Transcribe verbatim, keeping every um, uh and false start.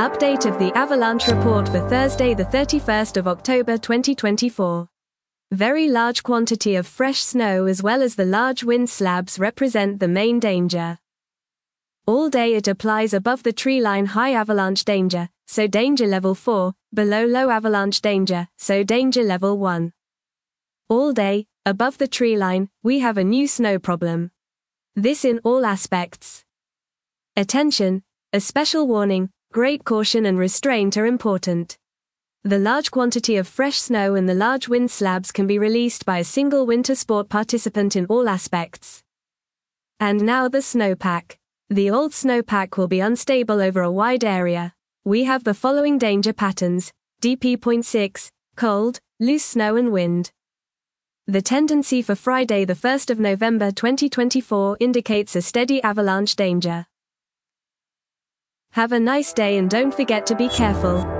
Update of the avalanche report for Thursday the thirty-first of October twenty twenty-four. Very large quantity of fresh snow as well as the large wind slabs represent the main danger. All day it applies above the tree line high avalanche danger, so danger level four, below low avalanche danger, so danger level one. All day, above the tree line, we have a new snow problem. This in all aspects. Attention, a special warning, great caution and restraint are important. The large quantity of fresh snow and the large wind slabs can be released by a single winter sport participant in all aspects. And now the snowpack. The old snowpack will be unstable over a wide area. We have the following danger patterns: D P zero point six, cold, loose snow and wind. The tendency for Friday the first of November twenty twenty-four indicates a steady avalanche danger. Have a nice day and don't forget to be careful.